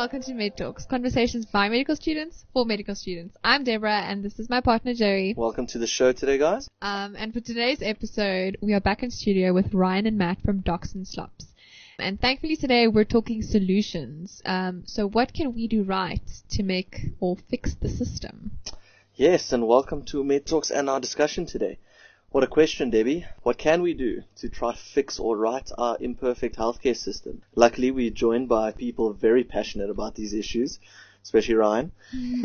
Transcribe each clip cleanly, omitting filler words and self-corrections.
welcome to Med Talks, conversations by medical students for medical students. I'm Deborah, and this is my partner Jerry. Welcome to the show today, guys. And for today's episode, we are back in studio with Ryan and Matt from Docs and Slops. And thankfully today we're talking solutions. So what can we do right to make or fix the system? Yes, and welcome to Med Talks and our discussion today. What a question, Debbie. What can we do to try to fix or right our imperfect healthcare system? Luckily, we're joined by people very passionate about these issues, especially Ryan.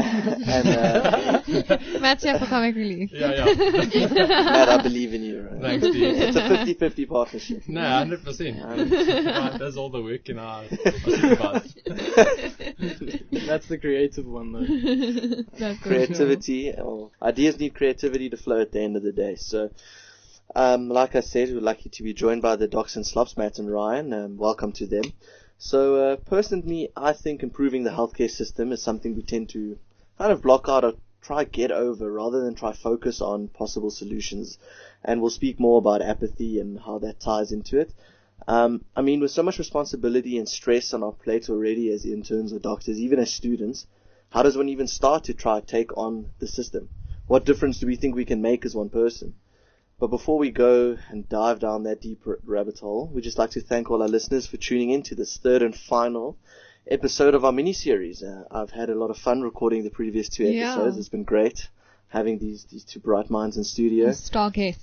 And Matt's here for comic relief. Yeah. Matt, I believe in you. Right? Thanks, Steve. It's a 50-50 partnership. No, 100%. Ryan does all the work in our supervise. That's the creative one, though. That's Creativity, or ideas need creativity to flow at the end of the day. So, like I said, we're lucky to be joined by the Docs and Slops, Matt and Ryan. Welcome to them. So, personally, I think improving the healthcare system is something we tend to kind of block out or try get over rather than try focus on possible solutions. And we'll speak more about apathy and how that ties into it. With so much responsibility and stress on our plate already as interns or doctors, even as students, how does one even start to try to take on the system? What difference do we think we can make as one person? But before we go and dive down that deep rabbit hole, we'd just like to thank all our listeners for tuning in to this third and final episode of our mini-series. I've had a lot of fun recording the previous two episodes. Yeah. It's been great having these two bright minds in studio. Star guests.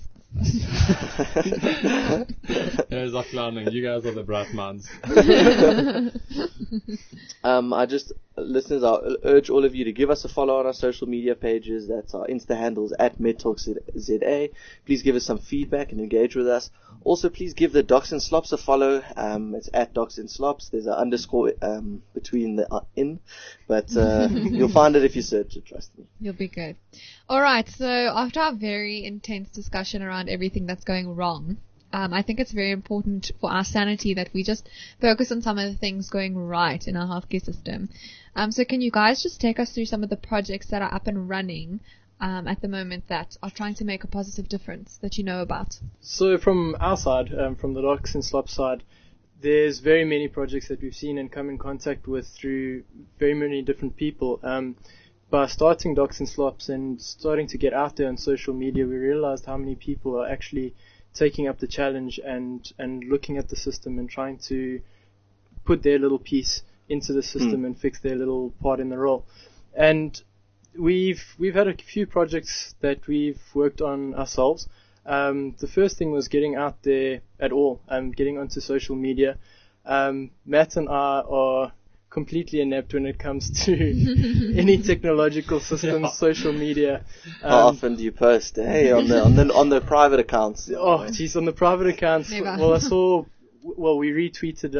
Zach Lanning, you guys are the bright minds. Listeners, I urge all of you to give us a follow on our social media pages. That's our Insta handles at MedTalksZA. Please give us some feedback and engage with us. Also, please give the Docs and Slops a follow. It's at Docs and Slops. There's an underscore between the in, but you'll find it if you search it, trust me. You'll be good. Alright, so after our very intense discussion around everything that's going wrong, I think it's very important for our sanity that we just focus on some of the things going right in our healthcare system. So can you guys just take us through some of the projects that are up and running at the moment that are trying to make a positive difference that you know about? So from our side, from the Docs and Slops side, there's very many projects that we've seen and come in contact with through very many different people. By starting Docs and Slops and starting to get out there on social media, we realized how many people are actually taking up the challenge and looking at the system and trying to put their little piece into the system and fix their little part in the role. And we've had a few projects that we've worked on ourselves. The first thing was getting out there at all, getting onto social media. Matt and I are completely inept when it comes to any technological systems, social media. How often do you post? Hey, on the private accounts. Oh, geez, on the private accounts. Never. Well, I saw. Well, we retweeted.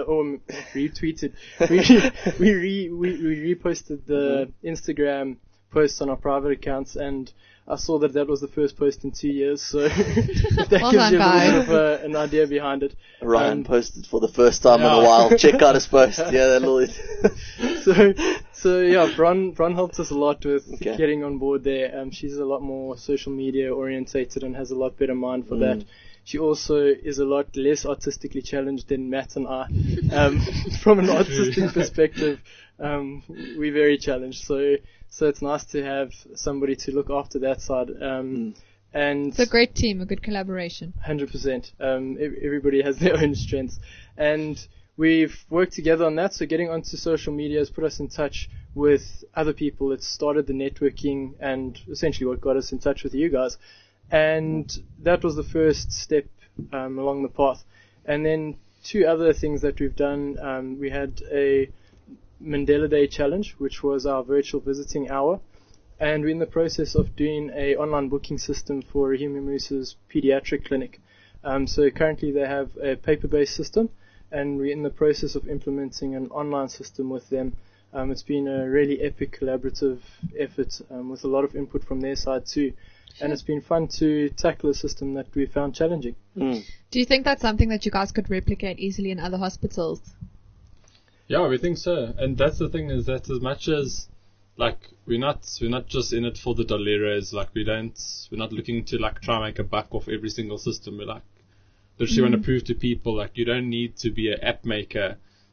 We reposted the Instagram posts on our private accounts, and I saw that was the first post in 2 years, so that gives you a little bit of an idea behind it. Ryan posted for the first time in a while. Check out his post. Yeah, that little. So yeah, Bron helped us a lot with getting on board there. She's a lot more social media orientated and has a lot better mind for that. She also is a lot less artistically challenged than Matt and I. From an artistic perspective, we're very challenged. So it's nice to have somebody to look after that side. And it's a great team, a good collaboration. 100%. Everybody has their own strengths. And we've worked together on that. So getting onto social media has put us in touch with other people. It started the networking and essentially what got us in touch with you guys. And that was the first step along the path. And then two other things that we've done. We had a Mandela Day challenge, which was our virtual visiting hour, and we're in the process of doing a online booking system for Rahim Moosa's pediatric clinic. So currently they have a paper-based system, and we're in the process of implementing an online system with them. It's been a really epic collaborative effort with a lot of input from their side too. And it's been fun to tackle a system that we found challenging. Do you think that's something that you guys could replicate easily in other hospitals? Yeah, we think so. And that's the thing, is that as much as we're not just in it for the doleros, we're not looking to try and make a buck off every single system. We're literally want to prove to people you don't need to be an app maker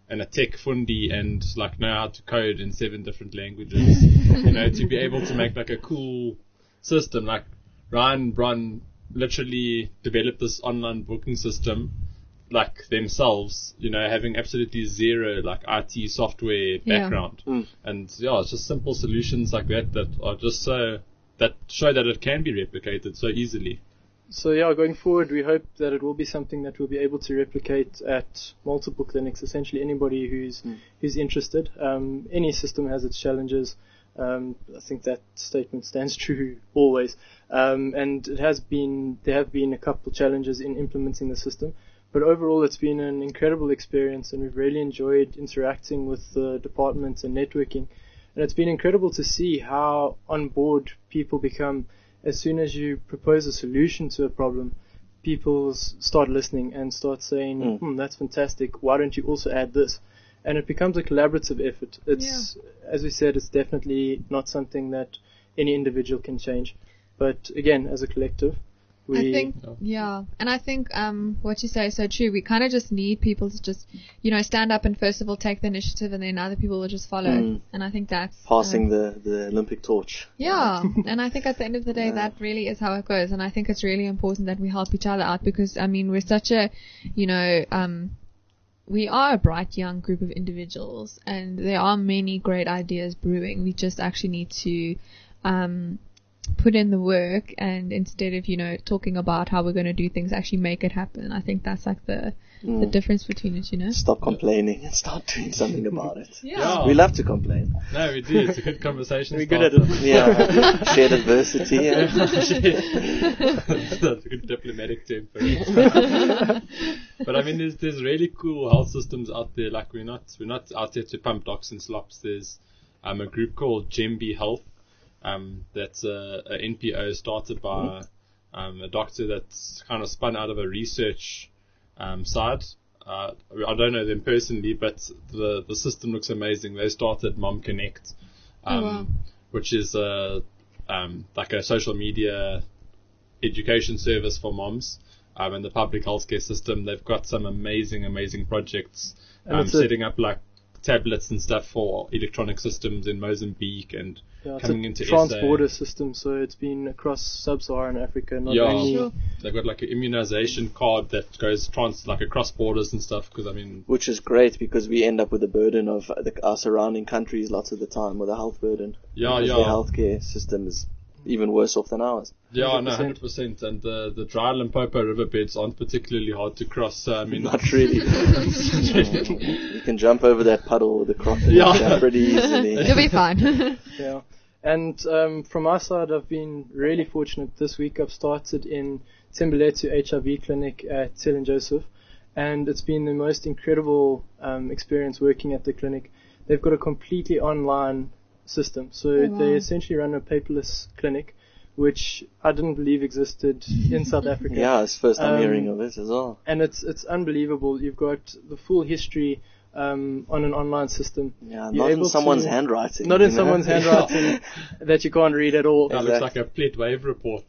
a tech fundi and like know how to code in 7 different languages, you know, to be able to make like a cool system. Like Ryan Brun literally developed this online booking system like themselves, you know, having absolutely zero like IT software background. And yeah, it's just simple solutions like that are just that show that it can be replicated so easily. So yeah, going forward, we hope that it will be something that we'll be able to replicate at multiple clinics. Essentially, anybody who's interested. Any system has its challenges. I think that statement stands true always. And there have been a couple challenges in implementing the system. But overall, it's been an incredible experience, and we've really enjoyed interacting with the department and networking. And it's been incredible to see how on board people become. As soon as you propose a solution to a problem, people start listening and start saying, that's fantastic, why don't you also add this? And it becomes a collaborative effort. It's, as we said, it's definitely not something that any individual can change. But again, as a collective, I think what you say is so true. We kind of just need people to just, you know, stand up and first of all take the initiative, and then other people will just follow. And I think that's passing the Olympic torch. Yeah, and I think at the end of the day, that really is how it goes. And I think it's really important that we help each other out because, I mean, we're such a, you know, we are a bright young group of individuals, and there are many great ideas brewing. We just actually need to put in the work, and instead of, you know, talking about how we're going to do things, actually make it happen. I think that's like the difference between it, you know. Stop complaining and start doing something about it. Yeah. We love to complain. No, we do. It's a good conversation. We're good at it. Yeah. Shared adversity. That's a good diplomatic term for it. But I mean, there's really cool health systems out there. Like we're not out there to pump docs and slops. There's a group called Gembi Health. That's a NPO started by a doctor that's kind of spun out of a research side. I don't know them personally, but the system looks amazing. They started Mom Connect, which is like a social media education service for moms. And the public healthcare system, they've got some amazing projects, setting up like tablets and stuff for electronic systems in Mozambique and coming into trans-border system, so it's been across sub-Saharan Africa. They've got like an immunization card that goes across borders and stuff. Because I mean, which is great because we end up with the burden of our surrounding countries lots of the time with a health burden. Their healthcare system is even worse off than ours. 100%. And the dry Limpopo riverbeds aren't particularly hard to cross. So I mean, not really. You can jump over that puddle with a crocodile pretty easily. You'll be fine. Yeah. And from our side, I've been really fortunate. This week I've started in Tembeletu HIV clinic at St. Joseph, and it's been the most incredible experience working at the clinic. They've got a completely online system, so they essentially run a paperless clinic, which I didn't believe existed in South Africa. Yeah, it's first time hearing of it as well. And it's unbelievable. You've got the full history on an online system. Yeah, not in someone's handwriting. Not in someone's handwriting that you can't read at all. It looks like a plate wave report.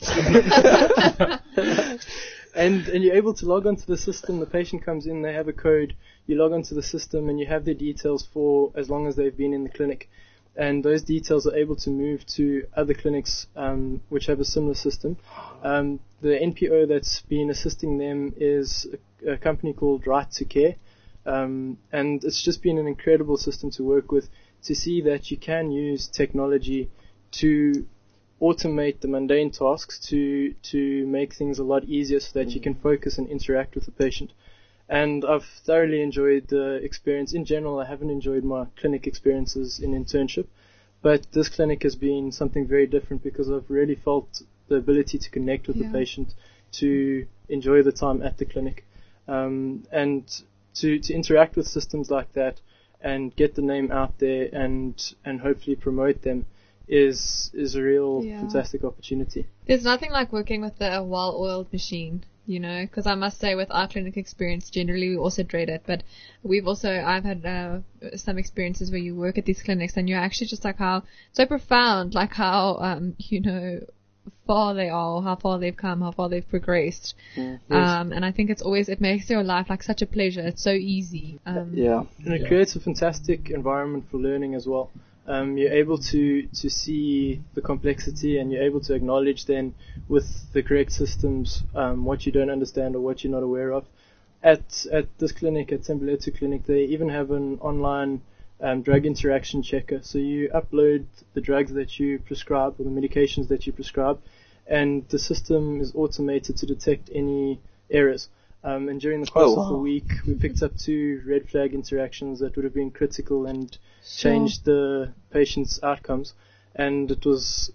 And you're able to log onto the system. The patient comes in, they have a code. You log onto the system and you have their details for as long as they've been in the clinic. And those details are able to move to other clinics which have a similar system. The NPO that's been assisting them is a company called Right to Care. And it's just been an incredible system to work with, to see that you can use technology to automate the mundane tasks, to make things a lot easier so that you can focus and interact with the patient. And I've thoroughly enjoyed the experience. In general, I haven't enjoyed my clinic experiences in internship, but this clinic has been something very different because I've really felt the ability to connect with the patient, to enjoy the time at the clinic, and to interact with systems like that and get the name out there and hopefully promote them is a real fantastic opportunity. There's nothing like working with a well-oiled machine, you know, because I must say with our clinic experience, generally we also dread it, but I've had some experiences where you work at these clinics and you're actually just like so profound, like how, you know, far they are, or how far they've come, how far they've progressed. Yes. And I think it makes your life like such a pleasure. It's so easy. Yeah. And it creates a fantastic environment for learning as well. You're able to see the complexity, and you're able to acknowledge then with the correct systems what you don't understand or what you're not aware of. At this clinic, at Tembeletu Clinic, they even have an online drug interaction checker. So you upload the drugs that you prescribe or the medications that you prescribe, and the system is automated to detect any errors. And during the course of the week, we picked up 2 red flag interactions that would have been critical and changed the patient's outcomes. And it was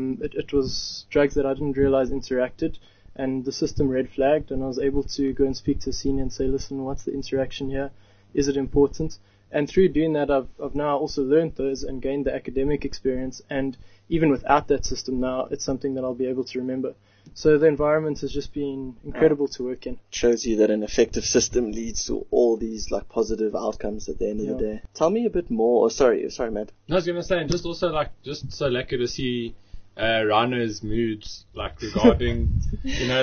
drugs that I didn't realize interacted, and the system red flagged, and I was able to go and speak to a senior and say, listen, what's the interaction here? Is it important? And through doing that, I've now also learned those and gained the academic experience. And even without that system now, it's something that I'll be able to remember. So the environment has just been incredible to work in. Shows you that an effective system leads to all these like positive outcomes at the end of the day. Tell me a bit more. Sorry, Matt. No, I was gonna say, and just also just so lucky to see Rana's moods, like regarding, there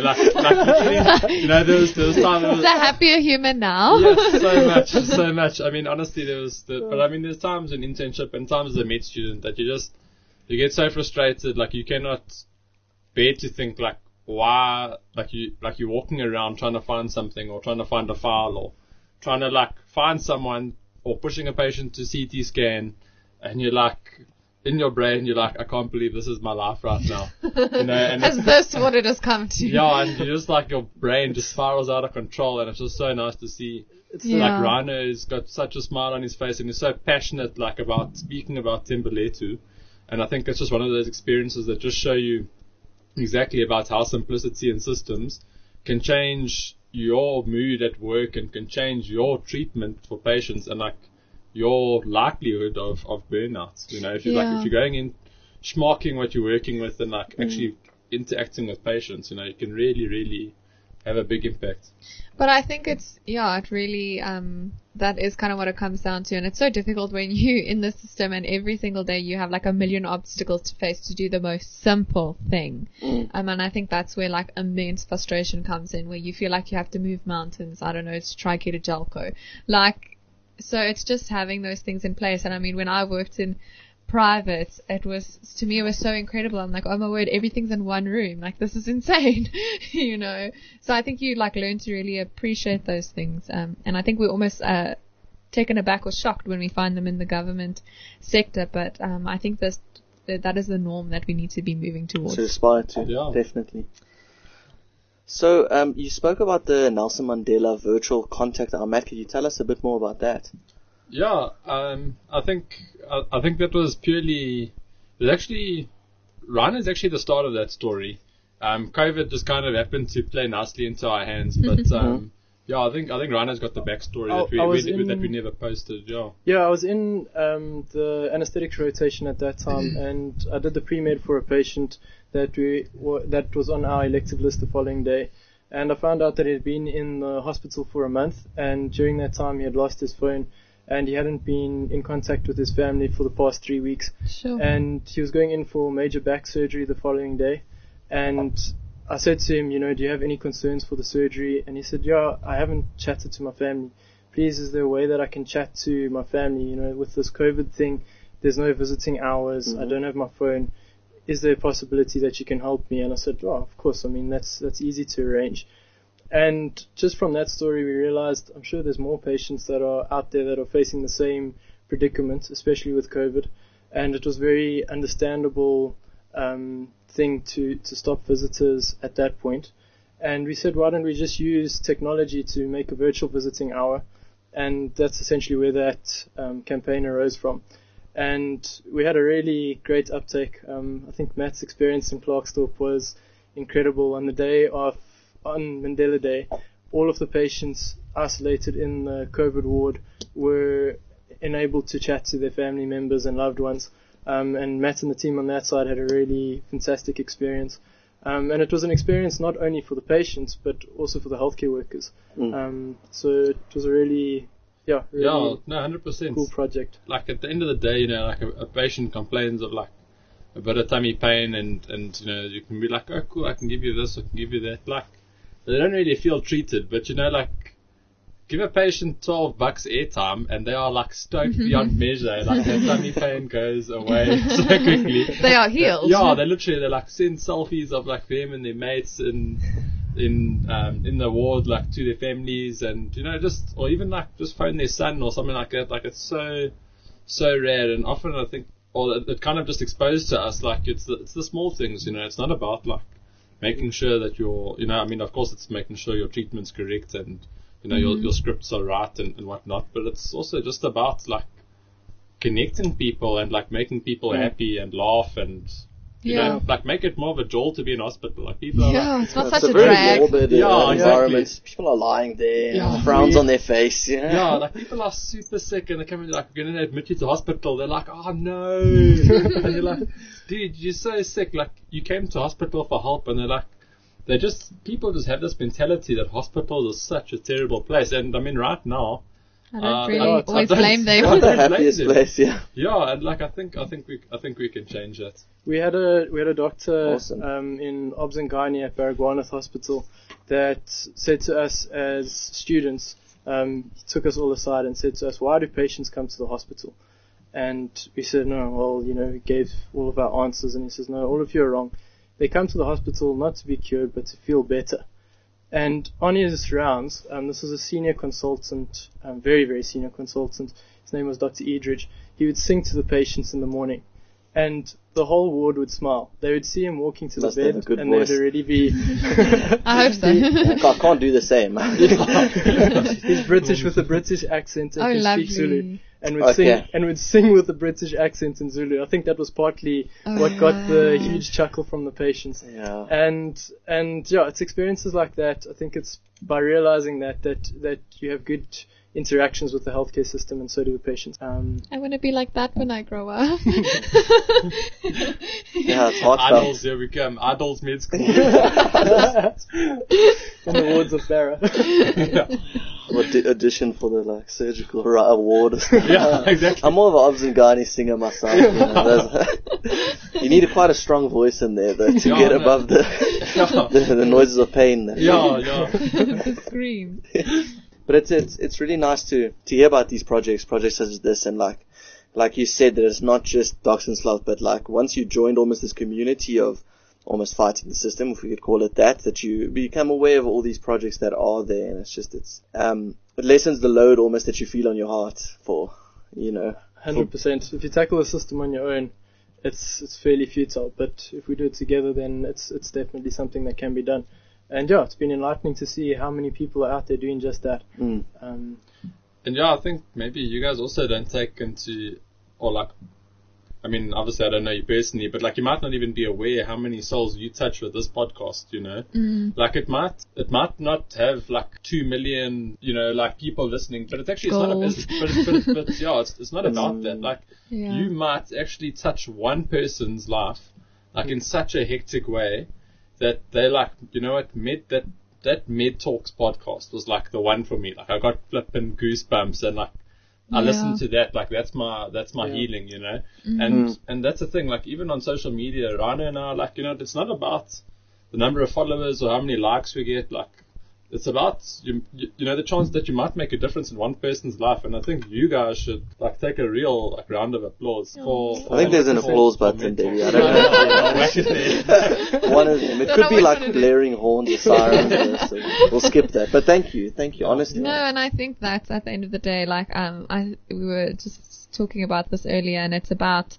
was time. Is a happier human now? Yes, so much. I mean, honestly, there's times in internship and times as a med student that you get so frustrated, like you cannot bear to think like why, like you're walking around trying to find something or trying to find a file or trying to like find someone or pushing a patient to CT scan, and you're like, in your brain, you're like, I can't believe this is my life right now. And is this what it has come to? Yeah, and you just like your brain just spirals out of control, and it's just so nice to see. Like Rano's got such a smile on his face, and he's so passionate like about speaking about Tembeletu, and I think it's just one of those experiences that just show you exactly about how simplicity and systems can change your mood at work and can change your treatment for patients and like your likelihood of burnout. If you're going in schmarking what you're working with and like actually interacting with patients, you can really, really have a big impact. But I think it really, that is kind of what it comes down to. And it's so difficult when you in the system and every single day you have like a million obstacles to face to do the most simple thing. And I think that's where like immense frustration comes in, where you feel like you have to move mountains, to try get a Jelco. So it's just having those things in place. And I mean, when I worked in private, it was so incredible. I'm like, oh my word, everything's in one room. Like, this is insane, So I think you learn to really appreciate those things. And I think we're almost taken aback or shocked when we find them in the government sector. But I think that is the norm that we need to be moving towards. To aspire to, definitely. So, you spoke about the Nelson Mandela virtual contact hour. Matt, could you tell us a bit more about that? Yeah, I think that was purely, Ryan is actually the start of that story. COVID just kind of happened to play nicely into our hands, but I think Rana's got the backstory that we never posted. I was in the anesthetics rotation at that time, and I did the pre-med for a patient that was on our elective list the following day, and I found out that he had been in the hospital for a month, and during that time he had lost his phone, and he hadn't been in contact with his family for the past 3 weeks. Sure. And he was going in for major back surgery the following day, and I said to him, do you have any concerns for the surgery? And he said, I haven't chatted to my family. Please, is there a way that I can chat to my family? With this COVID thing, there's no visiting hours. I don't have my phone. Is there a possibility that you can help me? And I said, of course. I mean, that's easy to arrange. And just from that story, we realized, I'm sure there's more patients that are out there that are facing the same predicament, especially with COVID. And it was very understandable thing to stop visitors at that point. And we said, why don't we just use technology to make a virtual visiting hour? And that's essentially where that campaign arose from. And we had a really great uptake. I think Matt's experience in Klerksdorp was incredible. On Mandela Day, all of the patients isolated in the COVID ward were enabled to chat to their family members and loved ones. And Matt and the team on that side had a really fantastic experience. And it was an experience not only for the patients, but also for the healthcare workers. So it was a really 100% cool project. Like at the end of the day, like a patient complains of like a bit of tummy pain, and you know, you can be like, oh cool, I can give you this, I can give you that. Like, they don't really feel treated, but you know, like, give a patient $12 airtime and they are like stoked beyond measure. Like, their tummy pain goes away so quickly. They are healed. Yeah, they like send selfies of like them and their mates in the ward, like, to their families, and you know, or even like just phone their son or something like that. Like, it's so rare, and often I think, or it kind of just exposed to us, like, it's the small things, you know. It's not about like making sure that you're, you know, I mean, of course it's making sure your treatment's correct and, you know, your scripts are right and whatnot, but it's also just about like connecting people and like making people happy and laugh and, you know, like, make it more of a joy to be in hospital. Like, people are like, it's not it's such a very drag. morbid environment. Exactly. People are lying there, frowns on their face. Yeah, like, people are super sick and they come in like, we're going to admit you to hospital. They're like, oh no. And you're like, dude, you're so sick. Like, you came to hospital for help, and they're like, people just have this mentality that hospitals are such a terrible place. And I mean, right now, I don't really always blame them. Not the happiest place, yeah. Yeah, and like, I think we can change that. We had a doctor Awesome. in Obs and Gynae at Baragwanath Hospital that said to us as students, he took us all aside and said to us, why do patients come to the hospital? And we said, no, well, you know, we gave all of our answers, and he says, no, all of you are wrong. They come to the hospital not to be cured, but to feel better. And on his rounds, this was a senior consultant, very, very senior consultant. His name was Dr. Edridge. He would sing to the patients in the morning, and the whole ward would smile. They would see him walking to Must the have a bed, good and voice. they'd already be... I hope so. I can't do the same. He's British with a British accent and Oh, can lovely. speak Zulu. And would sing with a British accent in Zulu. I think that was partly what got the huge chuckle from the patients. Yeah. And yeah, it's experiences like that. I think it's by realizing that you have good interactions with the healthcare system, and so do the patients. I want to be like that when I grow up. Yeah, it's heartfelt. Idols, here we come. Idols med school. In the wards of Barra. Audition for the like surgical award. Yeah, exactly. I'm more of an Obs and Gynae singer myself. You know, you need quite a strong voice in there though, to get above the noises of pain. Yeah. Scream. But it's really nice to hear about these projects such as this, and like you said, that it's not just Docs and Sloth, but like once you joined almost this community of almost fighting the system, if we could call it that you become aware of all these projects that are there, and it lessens the load almost that you feel on your heart for, you know. 100%. If you tackle the system on your own, it's fairly futile. But if we do it together, then it's definitely something that can be done. And yeah, it's been enlightening to see how many people are out there doing just that. And yeah, I think maybe you guys also don't take into, or like, I mean, obviously I don't know you personally, but like, you might not even be aware how many souls you touch with this podcast, you know? Like, it might not have like 2 million, you know, like people listening, but it's actually, but yeah, it's not about that. Like, you might actually touch one person's life, like in such a hectic way that they like, you know what, that Med Talks podcast was like the one for me. Like, I got flipping goosebumps, and like, I listened to that, like, that's my healing, you know. And that's the thing, like, even on social media, Rana and I, like, you know, it's not about the number of followers or how many likes we get, like, it's about, you know, the chance that you might make a difference in one person's life. And I think you guys should, like, take a real, like, round of applause for I think there's an applause button, Debbie. I don't know. One of them. It could be like blaring horns or sirens. So we'll skip that. But thank you, honestly. No, and I think that at the end of the day, like, we were just talking about this earlier, and it's about,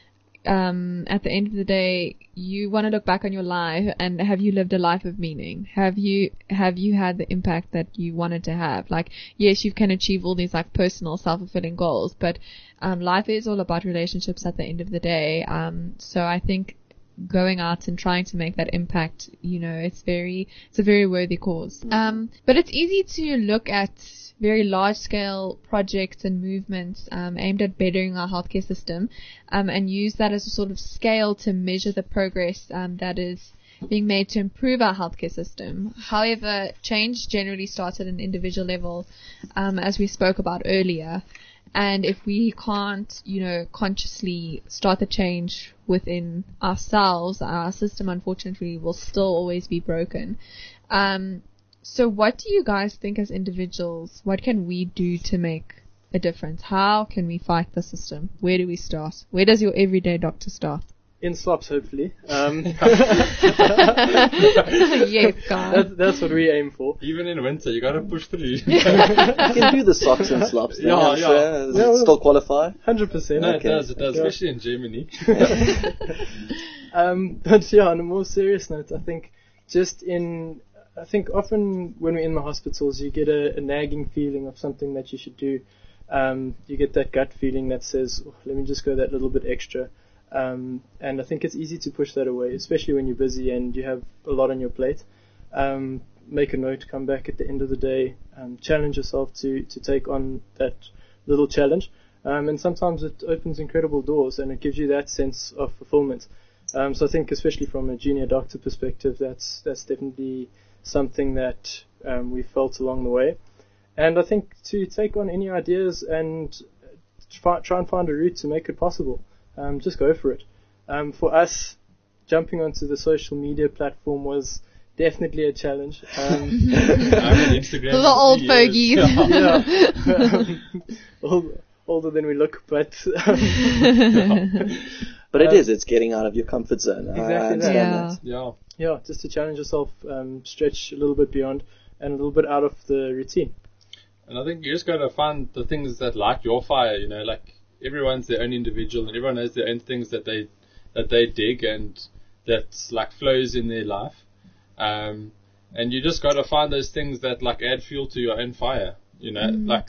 at the end of the day, you want to look back on your life, and have you lived a life of meaning? Have you had the impact that you wanted to have? Like, yes, you can achieve all these like personal self-fulfilling goals, but life is all about relationships at the end of the day. So I think going out and trying to make that impact, you know, it's a very worthy cause. But it's easy to look at very large-scale projects and movements aimed at bettering our healthcare system, and use that as a sort of scale to measure the progress that is being made to improve our healthcare system. However, change generally starts at an individual level, as we spoke about earlier. And if we can't, you know, consciously start the change within ourselves, our system unfortunately will still always be broken. So what do you guys think as individuals? What can we do to make a difference? How can we fight the system? Where do we start? Where does your everyday doctor start? In slops, hopefully. Yes, guys. That's what we aim for. Even in winter, you gotta push through. You can do the socks and slops. Then, Yeah, I'm yeah. sure. Does Yeah, it well- still qualify? 100%. No, Okay. it does, Yeah. especially in Germany. But yeah, on a more serious note, I think often when we're in the hospitals, you get a nagging feeling of something that you should do. You get that gut feeling that says, oh, let me just go that little bit extra. And I think it's easy to push that away, especially when you're busy and you have a lot on your plate. Make a note, come back at the end of the day, challenge yourself to take on that little challenge. And sometimes it opens incredible doors and it gives you that sense of fulfillment. So I think especially from a junior doctor perspective, that's definitely something that we felt along the way. And I think to take on any ideas and try and find a route to make it possible. Just go for it. For us, jumping onto the social media platform was definitely a challenge. I'm on Instagram. The old for 3 years. fogies. Yeah. Older than we look, but But it's getting out of your comfort zone. I Exactly that. understand Yeah. that. Yeah. yeah, just to challenge yourself, stretch a little bit beyond and a little bit out of the routine. And I think you just gotta find the things that light your fire, you know, like everyone's their own individual and everyone has their own things that they dig and that's like flows in their life. And you just gotta find those things that like add fuel to your own fire, you know, like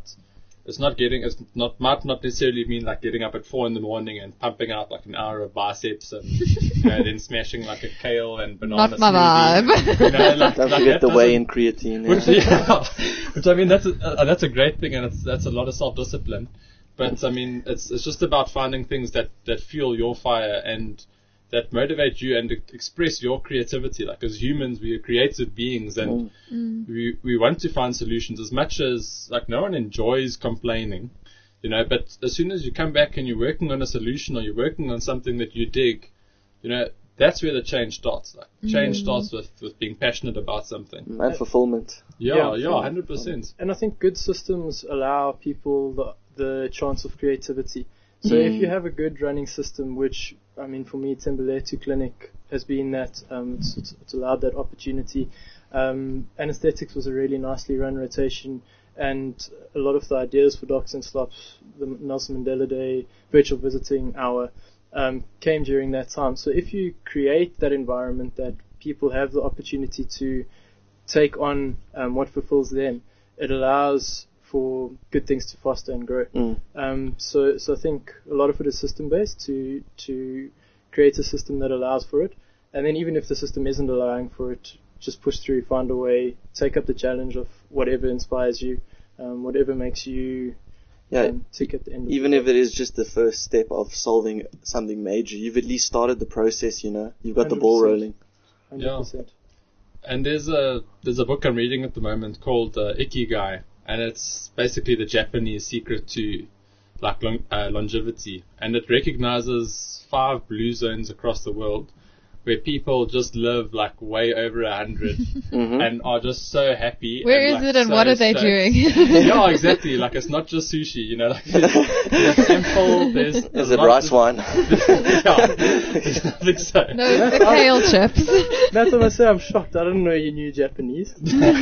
might not necessarily mean like getting up at 4 a.m. and pumping out like an hour of biceps and you know, then smashing like a kale and banana Not my smoothie. vibe. You know, like, Don't like forget that the whey doesn't- and creatine. Which, Yeah. which I mean, that's a great thing, and that's a lot of self-discipline. But I mean, it's just about finding things that fuel your fire and that motivate you and express your creativity. Like as humans, we are creative beings, and we want to find solutions. As much as like no one enjoys complaining, you know. But as soon as you come back and you're working on a solution or you're working on something that you dig, you know, that's where the change starts. Like change starts with being passionate about something. And fulfillment. Yeah, Yeah. 100%. And I think good systems allow people the chance of creativity. So if you have a good running system, which, I mean, for me, Tembeletu Clinic has been that, it's allowed that opportunity. Anesthetics was a really nicely run rotation, and a lot of the ideas for Docs and Slops, the Nelson Mandela Day, virtual visiting hour, came during that time. So if you create that environment that people have the opportunity to take on what fulfills them, it allows for good things to foster and grow. So I think a lot of it is system based to create a system that allows for it, and then even if the system isn't allowing for it, just push through, find a way, take up the challenge of whatever inspires you, whatever makes you tick at the end. Even if it is just the first step of solving something major, you've at least started the process. You know, you've got the ball 100%. rolling. 100%. And there's a book I'm reading at the moment called Ikigai, and it's basically the Japanese secret to like longevity, and it recognizes 5 blue zones across the world where people just live like way over 100 and are just so happy. Where and, is like, it and so what are they stoked. doing? Yeah, exactly. Like it's not just sushi, you know. Like there's simple. There's Is it rice wine? Yeah, there's nothing so. No, it's the kale chips. That's what I say. I'm shocked. I didn't know you knew Japanese.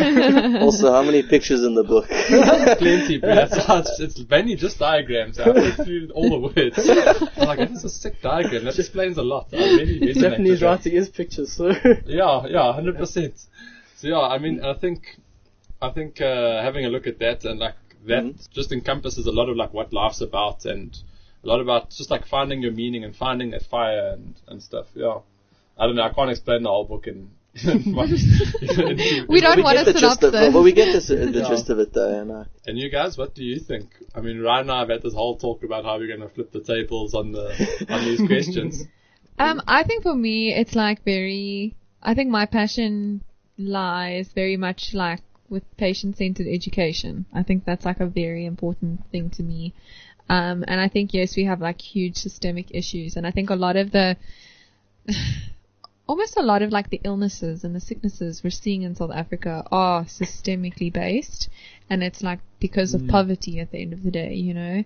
Also, how many pictures in the book? Plenty, bro. That's why it's mainly just diagrams. I went through all the words. I'm like, that's a sick diagram. That explains a lot. I really resonated Japanese with that. writing is pictures, so Yeah, 100%. So yeah, I mean, I think having a look at that and like that just encompasses a lot of like what life's about and a lot about just like finding your meaning and finding that fire and stuff. Yeah, I don't know. I can't explain the whole book in. We don't want a synopsis. But we get the gist of it though. And you guys, what do you think? I mean, Ryan and I have had this whole talk about how we're going to flip the tables on these questions. I think for me, it's like I think my passion lies very much like with patient-centered education. I think that's like a very important thing to me. And I think, yes, we have like huge systemic issues. And I think almost a lot of like the illnesses and the sicknesses we're seeing in South Africa are systemically based. And it's like because of poverty at the end of the day, you know.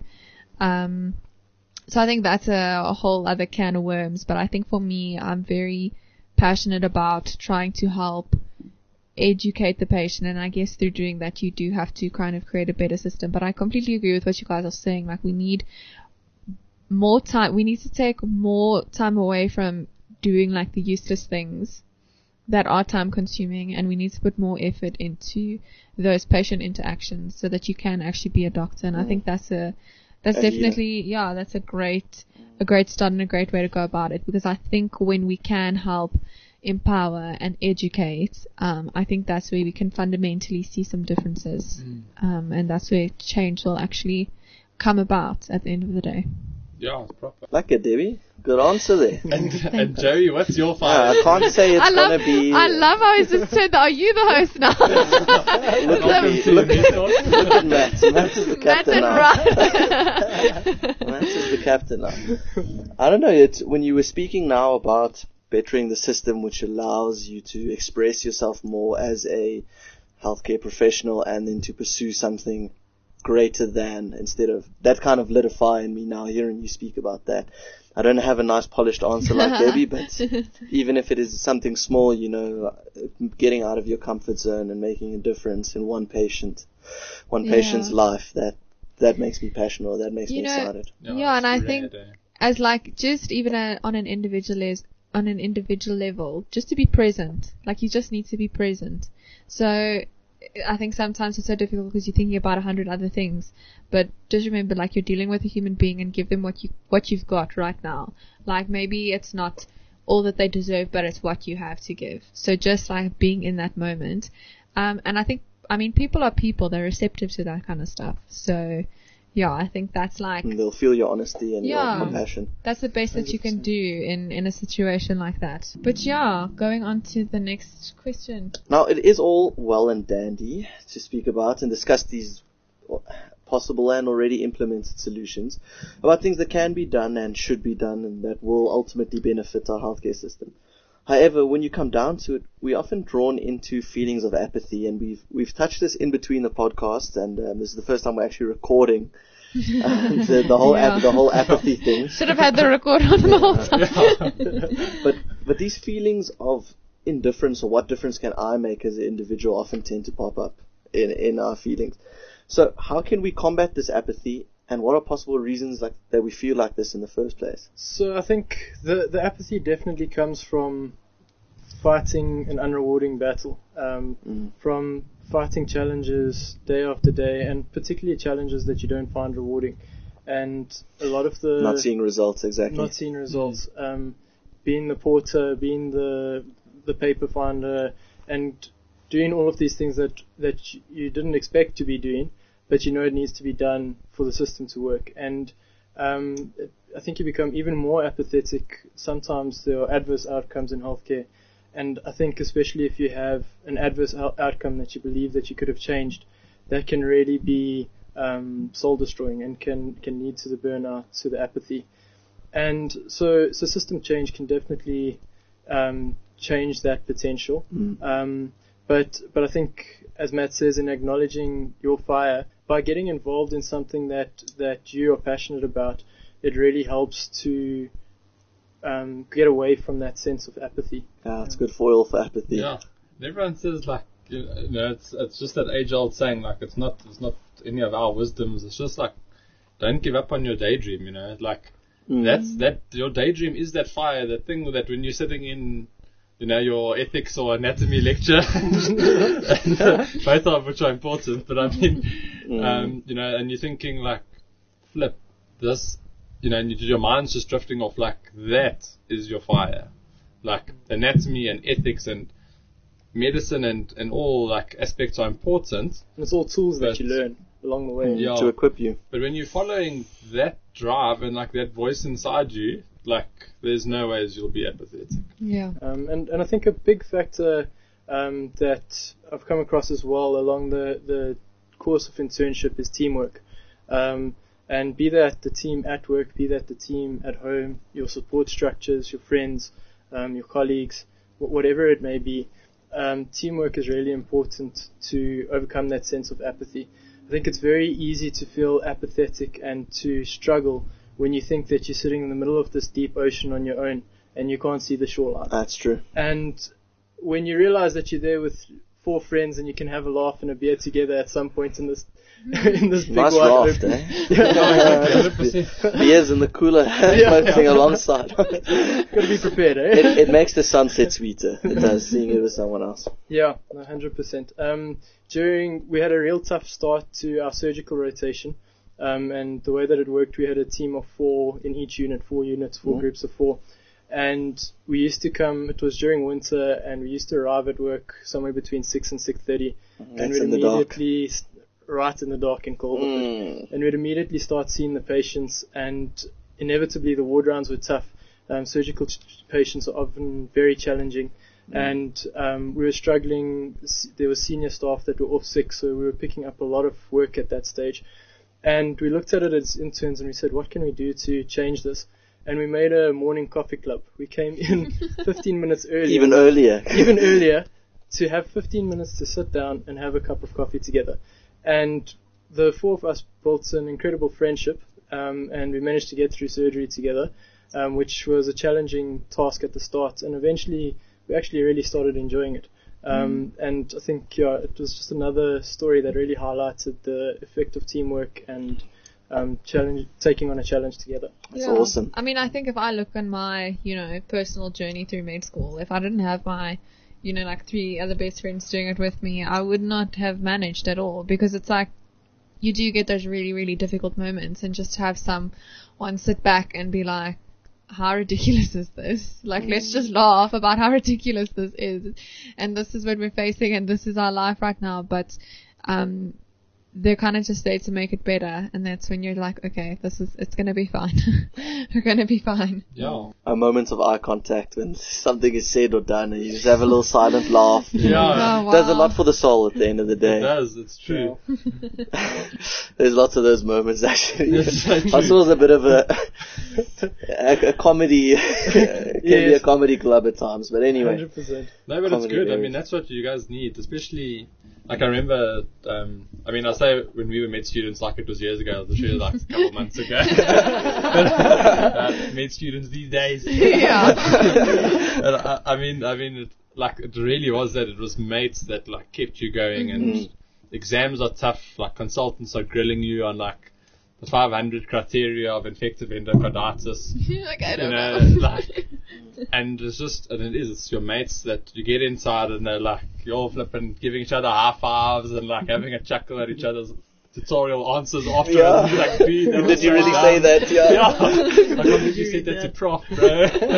So I think that's a whole other can of worms. But I think for me, I'm very passionate about trying to help educate the patient, and I guess through doing that you do have to kind of create a better system. But I completely agree with what you guys are saying. Like, we need more time. We need to take more time away from doing like the useless things that are time consuming, and we need to put more effort into those patient interactions so that you can actually be a doctor. And I think that's definitely that's a great start and a great way to go about it, because I think when we can help empower and educate, I think that's where we can fundamentally see some differences, and that's where change will actually come about at the end of the day. Yeah, it's proper. Like it, Debbie. Good answer there. And Joey, what's your fire? I can't say it's going to be... I love how he's just said, are you the host now? Look at Matt. Matt is the captain now. Matt is the captain now. I don't know, it's when you were speaking now about bettering the system which allows you to express yourself more as a healthcare professional and then to pursue something greater than, instead of that, kind of lit a fire in me now hearing you speak about that. I don't have a nice polished answer like Debbie, but even if it is something small, you know, getting out of your comfort zone and making a difference in one patient's life, that makes me passionate, or that makes me excited. Yeah, and I think as like just even on an individual level, just to be present, like you just need to be present. So I think sometimes it's so difficult because you're thinking about 100 other things, but just remember, like, you're dealing with a human being and give them what you've got right now. Like, maybe it's not all that they deserve, but it's what you have to give. So just like being in that moment. And I mean, people are people, they're receptive to that kind of stuff. So yeah, I think that's like... And they'll feel your honesty and your compassion. That's the best 100%. That you can do in a situation like that. But yeah, going on to the next question. Now, it is all well and dandy to speak about and discuss these possible and already implemented solutions about things that can be done and should be done and that will ultimately benefit our healthcare system. However, when you come down to it, we're often drawn into feelings of apathy, and we've touched this in between the podcasts, and this is the first time we're actually recording the whole apathy thing. Should have had the record on the whole time. But these feelings of indifference, or what difference can I make as an individual, often tend to pop up in our feelings. So how can we combat this apathy? And what are possible reasons that we feel like this in the first place? So I think the apathy definitely comes from fighting an unrewarding battle, from fighting challenges day after day, and particularly challenges that you don't find rewarding. And a lot of the... Not seeing results, exactly. Not seeing results. Being the porter, being the paper finder, and doing all of these things that you didn't expect to be doing, but you know it needs to be done for the system to work. And I think you become even more apathetic. Sometimes there are adverse outcomes in healthcare, and I think especially if you have an adverse outcome that you believe that you could have changed, that can really be soul destroying and can lead to the burnout, to the apathy. And so system change can definitely change that potential. But I think, as Matt says, in acknowledging your fire, by getting involved in something that you are passionate about, it really helps to get away from that sense of apathy. Yeah, it's good foil for apathy. Yeah, and everyone says, like, you know, it's just that age-old saying, like, it's not any of our wisdoms. It's just like, don't give up on your daydream. You know, like that your daydream is that fire, that thing that when you're sitting in, you know, your ethics or anatomy lecture, and, both of which are important, but I mean, you know, and you're thinking like, flip, this, you know, and your mind's just drifting off, like, that is your fire. Like, anatomy and ethics and medicine and all, like, aspects are important. And it's all tools that you learn along the way. Yeah, to equip you. But when you're following that drive and, like, that voice inside you, like, there's no ways you'll be apathetic. Yeah. And I think a big factor that I've come across as well along the course of internship is teamwork. And be that the team at work, be that the team at home, your support structures, your friends, your colleagues, whatever it may be, teamwork is really important to overcome that sense of apathy. I think it's very easy to feel apathetic and to struggle when you think that you're sitting in the middle of this deep ocean on your own and you can't see the shoreline. That's true. And when you realize that you're there with 4 friends and you can have a laugh and a beer together at some point in this big Nice wide raft, open. eh? Beers in the cooler, floating alongside. Got to be prepared, eh? It makes the sunset sweeter. It does, seeing it with someone else. Yeah, 100%. We had a real tough start to our surgical rotation, and the way that it worked, we had a team of 4 in each unit, 4 units, 4 groups of 4. And we used to come, it was during winter, and we used to arrive at work somewhere between 6 and 6:30. And we'd immediately, right in the dark in Colville, and we'd immediately start seeing the patients, and inevitably the ward rounds were tough. Surgical patients are often very challenging, and we were struggling. There were senior staff that were off sick, so we were picking up a lot of work at that stage. And we looked at it as interns and we said, what can we do to change this? And we made a morning coffee club. We came in 15 minutes early. Even earlier. Even earlier, to have 15 minutes to sit down and have a cup of coffee together. And the 4 of us built an incredible friendship, and we managed to get through surgery together, which was a challenging task at the start. And eventually, we actually really started enjoying it. And I think it was just another story that really highlighted the effect of teamwork and taking on a challenge together. That's awesome. I mean, I think if I look on my, personal journey through med school, if I didn't have my, 3 other best friends doing it with me, I would not have managed at all, because it's like, you do get those really, really difficult moments, and just to have someone sit back and be like, how ridiculous is this? Like, let's just laugh about how ridiculous this is, and this is what we're facing, and this is our life right now. But they're kind of just there to make it better, and that's when you're like, okay, it's gonna be fine. We're gonna be fine. Yeah. A moment of eye contact when something is said or done, and you just have a little silent laugh. Yeah. Oh, wow. Does a lot for the soul at the end of the It day. does, it's true. There's lots of those moments, actually. It's so true. Hustle's a bit of a comedy, can be a comedy club at times, but anyway. 100%. No, but it's Comedy good. I varies. mean, that's what you guys need, especially, like, I remember, I say when we were med students, like it was years ago, it was really like a couple of months ago. Med students these days. Yeah. But I mean, it really was that it was mates that, like, kept you going, and exams are tough, like, consultants are grilling you on, like, the 500 criteria of infective endocarditis. Like, I don't know, know. like, and it's your mates that you get inside and they're like, you're all flipping, giving each other high fives and like having a chuckle at each other's tutorial answers afterwards. Yeah. You're like, dude, that Did was you so really dumb. say that? Yeah. Yeah. I can't believe you said that to Prof, bro.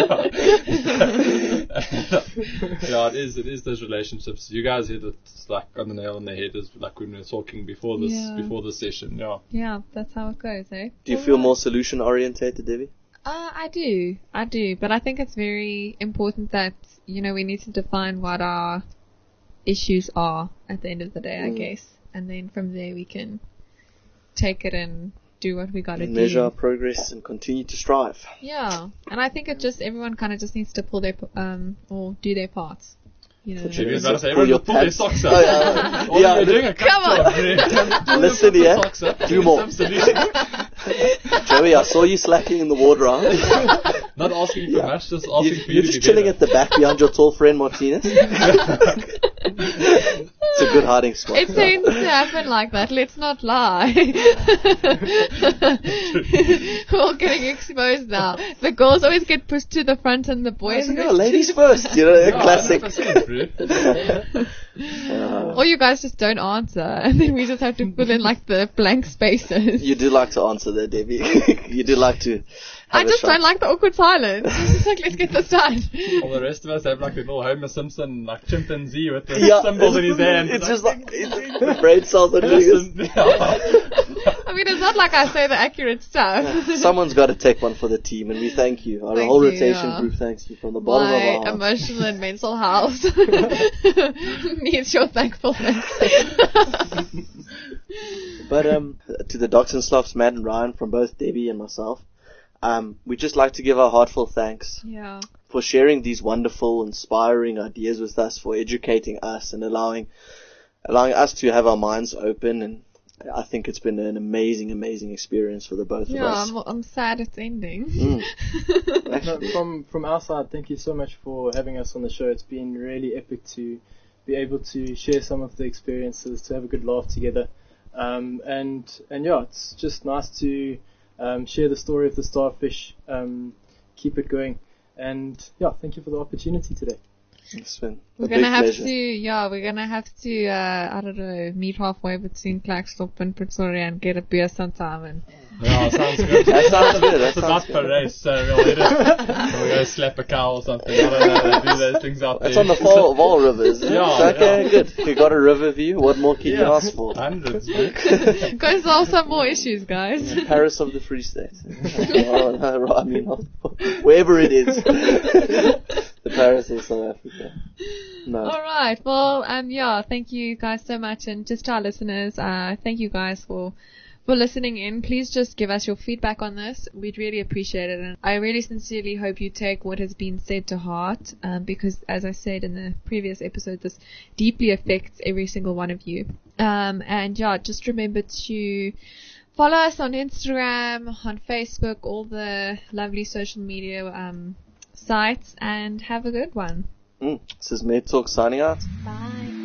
Yeah, it is those relationships. You guys hit it like on the nail on the head, as like when we were talking before this session. Yeah. Yeah, that's how it goes, eh? Do you feel more solution orientated, Debbie? I do, but I think it's very important that, we need to define what our issues are at the end of the day, I guess. And then from there we can take it and do what we gotta do. Measure our progress and continue to strive. Yeah, and I think everyone kind of just needs to pull their, or do their parts. Maybe I was about to say, Pull everyone your pull their pants. socks Oh, up. yeah. All Yeah, you're doing a come on. Listen Pull the here. socks up, Do more. some solution. Joey, I saw you slacking in the ward round. Not asking for much, just asking for you You're to just be chilling better. at the back behind your tall friend Martinez. It's a good hiding spot. It tends to happen like that. Let's not lie. We're all getting exposed now. The girls always get pushed to the front and the boys. No, ladies first, classic. 100%, bro. Or you guys just don't answer, and then we just have to fill in like the blank spaces. You do like to answer there, Debbie. You do like to. I just don't like the awkward silence. It's just like, let's get this done. All the rest of us have like a little Homer Simpson, like chimpanzee with the Yeah, symbols in his hand. It's just like the brain cells are doing this. I mean, it's not like I say the accurate stuff. Someone's got to take one for the team, and we thank you. Our Thank whole you, rotation yeah. group thanks you from the bottom My of our heart. emotional and mental health needs your thankfulness. But to the Docs and Slops, Matt and Ryan, from both Debbie and myself, we'd just like to give our heartfelt thanks Yeah. for sharing these wonderful, inspiring ideas with us, for educating us and allowing us to have our minds open. And I think it's been an amazing experience for the both of us. Yeah, I'm sad it's ending. No, from our side, thank you so much for having us on the show. It's been really epic to be able to share some of the experiences, to have a good laugh together. And yeah, it's just nice to share the story of the starfish, keep it going. And yeah, thank you for the opportunity today. It's been We're gonna have to, I don't know, meet halfway between Klerksdorp and Pretoria and get a beer sometime. And Yeah, sounds good. That sounds good. It's about per race, so we'll hit it. We'll go slap a cow or something. I don't know, do those things out there. It's on the Vaal River, isn't it? Yeah, Okay, yeah. good. You got a river view. What more can you ask for? Hundreds. go solve some more issues, guys. Paris of the Free State. I mean, wherever it is. The Paris of South Africa. No. Alright, well, yeah, thank you guys so much. And just to our listeners, thank you guys for listening in. Please just give us your feedback on this. We'd really appreciate it. And I really sincerely hope you take what has been said to heart, because as I said in the previous episode, this deeply affects every single one of you. And yeah, just remember to follow us on Instagram, on Facebook, all the lovely social media sites, and have a good one. This is Med Talk signing out. Bye.